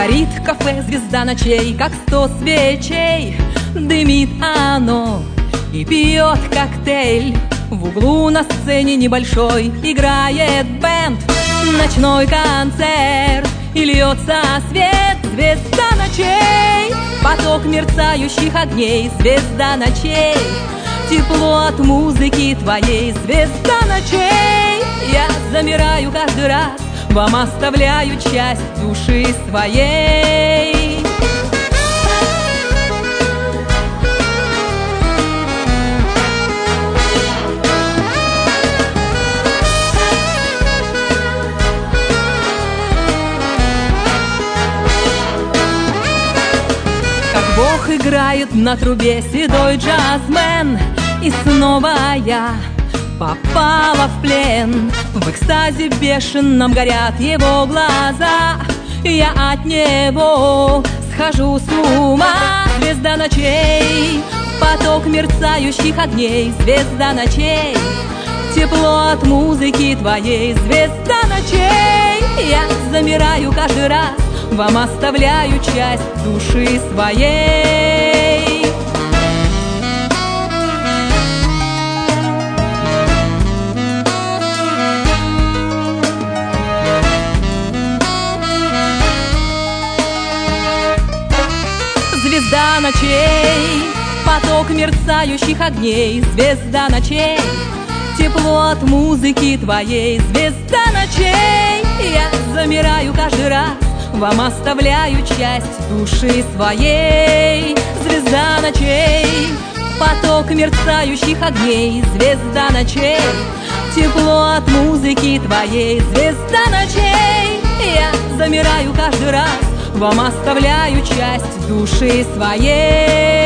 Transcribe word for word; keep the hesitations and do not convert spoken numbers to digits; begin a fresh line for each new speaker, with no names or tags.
Горит кафе «Звезда ночей», как сто свечей. Дымит оно и пьет коктейль. В углу на сцене небольшой играет бэнд. Ночной концерт, и льется свет. Звезда ночей, поток мерцающих огней. Звезда ночей, тепло от музыки твоей. Звезда ночей, я замираю каждый раз, вам оставляю часть души своей. Как Бог играет на трубе седой джазмен, и снова я попала в плен. В экстазе бешеном горят его глаза, я от него схожу с ума. Звезда ночей, поток мерцающих огней. Звезда ночей, тепло от музыки твоей. Звезда ночей, я замираю каждый раз, вам оставляю часть души своей. Звезда ночей, поток мерцающих огней. Звезда ночей, тепло от музыки твоей. Звезда ночей, я замираю каждый раз, вам оставляю часть души своей. Звезда ночей, поток мерцающих огней. Звезда ночей, тепло от музыки твоей. Звезда ночей, я замираю каждый раз, вам оставляю часть души своей.